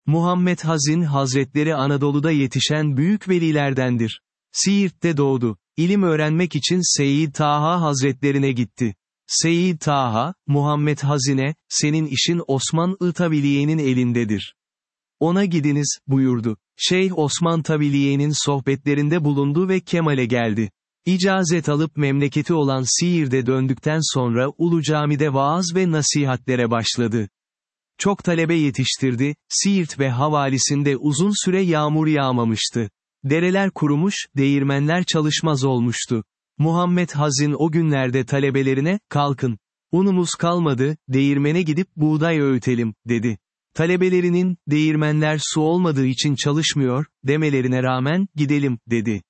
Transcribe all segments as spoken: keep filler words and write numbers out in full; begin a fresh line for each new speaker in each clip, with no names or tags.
Muhammed Hazin Hazretleri Anadolu'da yetişen büyük velilerdendir. Siirt'te doğdu. İlim öğrenmek için Seyyid Taha Hazretlerine gitti. Seyyid Taha, Muhammed Hazin'e, senin işin Osman-ı Taviliye'nin elindedir. Ona gidiniz, buyurdu. Şeyh Osman Taviliye'nin sohbetlerinde bulundu ve Kemal'e geldi. İcazet alıp memleketi olan Siirt'e döndükten sonra Ulu Cami'de vaaz ve nasihatlere başladı. Çok talebe yetiştirdi, Siirt ve havalisinde uzun süre yağmur yağmamıştı. Dereler kurumuş, değirmenler çalışmaz olmuştu. Muhammed Hazin o günlerde talebelerine, kalkın. Unumuz kalmadı, değirmene gidip buğday öğütelim, dedi. Talebelerinin, değirmenler su olmadığı için çalışmıyor, demelerine rağmen, gidelim, dedi.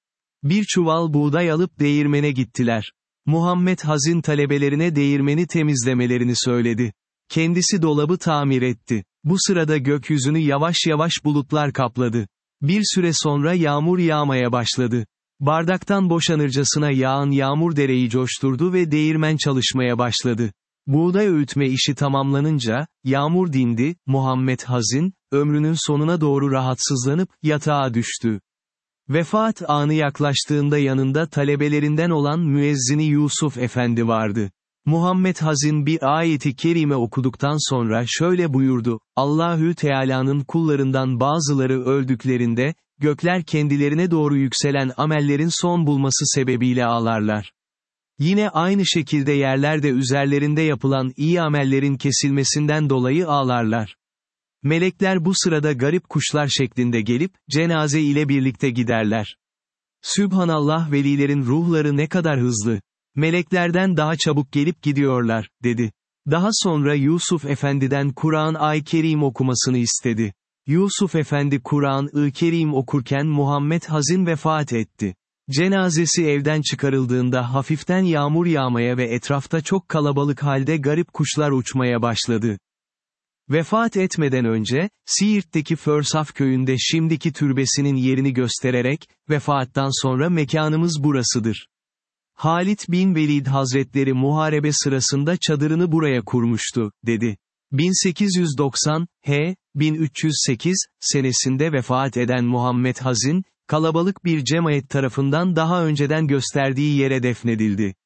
Bir çuval buğday alıp değirmene gittiler. Muhammed Hazin talebelerine değirmeni temizlemelerini söyledi. Kendisi dolabı tamir etti. Bu sırada gökyüzünü yavaş yavaş bulutlar kapladı. Bir süre sonra yağmur yağmaya başladı. Bardaktan boşanırcasına yağan yağmur dereyi coşturdu ve değirmen çalışmaya başladı. Buğday öğütme işi tamamlanınca, yağmur dindi, Muhammed Hazin, ömrünün sonuna doğru rahatsızlanıp, yatağa düştü. Vefat anı yaklaştığında yanında talebelerinden olan müezzini Yusuf Efendi vardı. Muhammed Hazin bir ayeti kerime okuduktan sonra şöyle buyurdu, Allahü Teala'nın kullarından bazıları öldüklerinde, gökler kendilerine doğru yükselen amellerin son bulması sebebiyle ağlarlar. Yine aynı şekilde yerler de üzerlerinde yapılan iyi amellerin kesilmesinden dolayı ağlarlar. Melekler bu sırada garip kuşlar şeklinde gelip, cenaze ile birlikte giderler. Sübhanallah, velilerin ruhları ne kadar hızlı. Meleklerden daha çabuk gelip gidiyorlar, dedi. Daha sonra Yusuf Efendi'den Kur'an-ı Kerim okumasını istedi. Yusuf Efendi Kur'an-ı Kerim okurken Muhammed Hazin vefat etti. Cenazesi evden çıkarıldığında hafiften yağmur yağmaya ve etrafta çok kalabalık halde garip kuşlar uçmaya başladı. Vefat etmeden önce, Siirt'teki Försaf köyünde şimdiki türbesinin yerini göstererek, vefattan sonra mekanımız burasıdır. Halit bin Velid Hazretleri muharebe sırasında çadırını buraya kurmuştu, dedi. bin sekiz yüz doksan, H. bin üç yüz sekiz, senesinde vefat eden Muhammed Hazin, kalabalık bir cemaat tarafından daha önceden gösterdiği yere defnedildi.